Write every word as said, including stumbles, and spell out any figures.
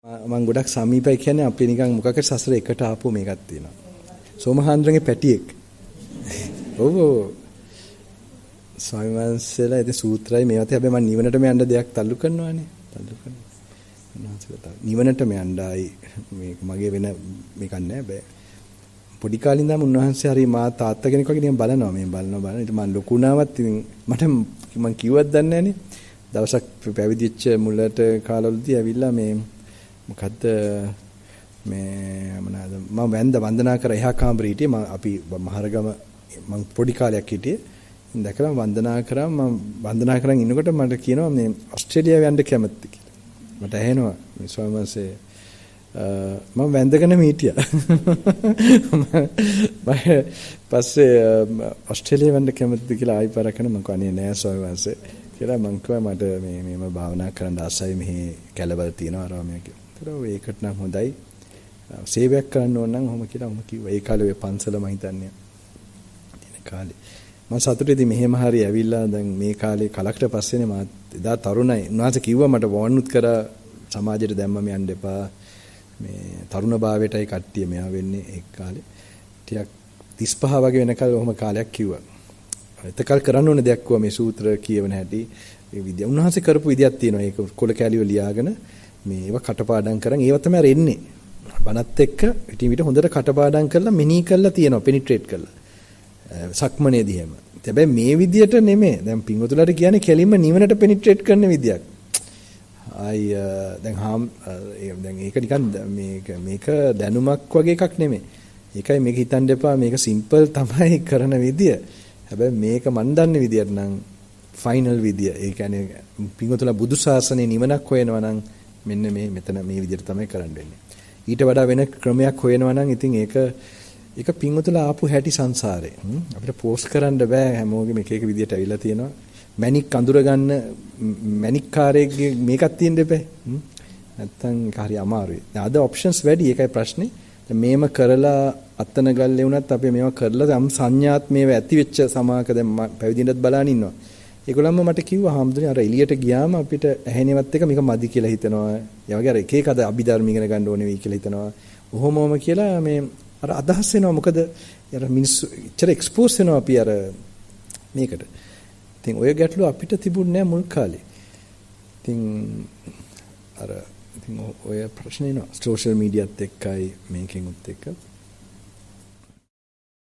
මම ගොඩක් සමීපයි කියන්නේ අපි නිකන් මොකක් හරි සසර එකට ආපු මේකක් තියෙනවා. සෝමහාන්ද්‍රගේ පැටියෙක්. ඔව් ස්වාමීන් වහන්සේලා ඒ සූත්‍රයි මේවත් හැබැයි මම නිවනටම යන්න දෙයක් තල්ලු කරනවානේ. තල්ලු කරනවා. නිවනටම යන්නයි මේක මගේ වෙන මේකක් නෑ බෑ. පොඩි කාලේ ඉඳන්ම උන්වහන්සේ හරි මා තාත්තා කෙනෙක් වගේ නිකන් බලනවා මේ බලනවා බලනවා. ඊට මම ලොකු වුණාවත් ඉතින් මට මම කිව්වත් දන්නේ නෑනේ. දවසක් පැවිදිච්ච මුලට කාලවලදී ඇවිල්ලා මේ මොකද්ද මේ මොනවාද මම වැඳ වන්දනා කර එහා කාමරේ හිටියේ මම අපි මහරගම මම පොඩි කාලයක් හිටියේ දැකලා වන්දනා කරා මම වන්දනා කරන් ඉන්නකොට මට කියනවා මේ ඕස්ට්‍රේලියාව යන්න කැමතිද කියලා මට ඇහෙනවා මේ ස්වාමීන් වහන්සේ මම වැඳගෙන හිටියා මම පස්සේ ඕස්ට්‍රේලියාව යන්න කැමතිද කියලා ආයි පරකන මම කන්නේ නෑ ස්වාමීන් වහන්සේ කියලා මම කිව්වා මට මේ මේම භාවනා කරන්න ආසයි මෙහි කැලවල තියෙනවා ආරාමයක් කියලා. ඒකට නම් හොඳයි. සේවයක් කරන්න ඕන නම් ඔහොම කියලා ඔහොම කිව්වා. ඒ කාලේ ඔය පන්සල මම හිතන්නේ. තියෙන කාලේ. මම සතුටේදී මෙහෙම හරි ඇවිල්ලා දැන් මේ කාලේ කලකට පස්සේනේ මම එදා තරුණයි. උන්වහන්සේ කිව්වා මට වොන්නුත් කරා සමාජයට දැම්මම යන්න එපා. මේ තරුණ භාවයටයි කට්ටිය මෙහා වෙන්නේ ඒ කාලේ. ටිකක් තිස් පහ වගේ වෙනකල් ඔහොම කාලයක් කිව්වා. එතකල් කරන්න ඕන දෙයක් කිව්වා මේ සූත්‍ර කියවන හැටි. ඒ විදිය. උන්වහන්සේ කරපු විදියක් තියෙනවා. ඒක කොළ කැලිය ලියාගෙන මේව කටපාඩම් කරන් ඒව තමයි රෙන්නේ. බණත් එක්ක ඉතින් විතර හොඳට කටපාඩම් කරලා මෙනී කරලා තියෙනවා පෙනිට්‍රේට් කරලා. සක්මනේදී හැම. හැබැයි මේ විදියට නෙමෙයි. දැන් පින්වතුලාට කියන්නේ කෙලින්ම නිවනට පෙනිට්‍රේට් කරන විදියක්. ආයි දැන් හාම් දැන් ඒක නිකන් මේක මේක දැනුමක් වගේ එකක් නෙමෙයි. ඒකයි මේක හිතන්න එපා මේක සිම්පල් තමයි කරන විදිය. හැබැයි මේක මන් දන්න විදියට නම් ෆයිනල් විදිය. ඒ කියන්නේ පින්වතුලා බුදු සාසනේ නිවනක් හොයනවා නම් මෙන්න මේ මෙතන මේ විදිහට තමයි කරන්න වෙන්නේ. ඊට වඩා වෙන ක්‍රමයක් හොයනවා නම් ඉතින් ඒක ඒක පින්වතුලා ආපු හැටි සංසාරේ. අපිට පෝස්ට් කරන්න බෑ හැමෝගෙම එක එක විදිහට ඇවිල්ලා තියෙනවා. මැනික් අඳුර ගන්න මැනික් කාර්යයේ මේකක් තියෙන්න එපා. නැත්තම් ඒක හරි අමාරුයි. දැන් අද ඔප්ෂන්ස් වැඩි ඒකයි ප්‍රශ්නේ. දැන් මේම කරලා අත්තන ගල්ලේ වුණත් අපි මේව කරලා යම් සංඥාත් මේව ඇති වෙච්ච සමාක දැන් පැවිදින්නත් බලන් ඉන්නවා. ඒගොල්ලන්ම මට කිව්වා හාමුදුරනේ අර එළියට ගියාම අපිට ඇහෙනවත් එක මේක මදි කියලා හිතනවා. ඒ වගේ අර එක එක අද අභිධර්ම ඉගෙන ගන්න ඕනේ වෙයි කියලා හිතනවා. ඔහොමම කියලා මේ අර අදහස් වෙනවා. මොකද අර මිනිස්සු ඉච්චර එක්ස්පෝස් වෙනවා අපි අර මේකට. ඉතින් ඔය ගැටලුව අපිට තිබුණේ නැහැ මුල් කාලේ. ඉතින් අර ඉතින් ඔය ප්‍රශ්නේ නෝ සෝෂල් මීඩියාත් එක්කයි මේකෙන් උත් එක්ක